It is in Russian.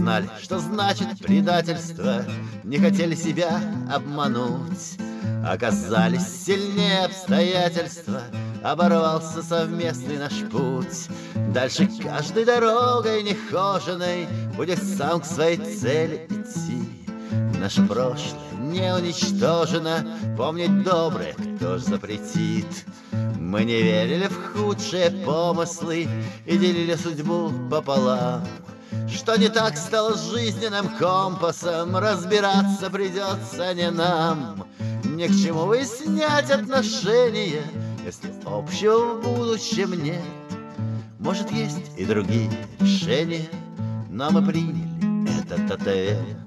знали, что значит предательство, не хотели себя обмануть. Оказались сильнее обстоятельства, оборвался совместный наш путь. Дальше каждой дорогой нехоженой будет сам к своей цели идти. Наше прошлое не уничтожено, помнить доброе кто ж запретит. Мы не верили в худшие помыслы и делили судьбу пополам. Что не так стало жизненным компасом, разбираться придется не нам. Ни к чему выяснять отношения, если общего в будущем нет. Может, есть и другие решения, но мы приняли этот ответ.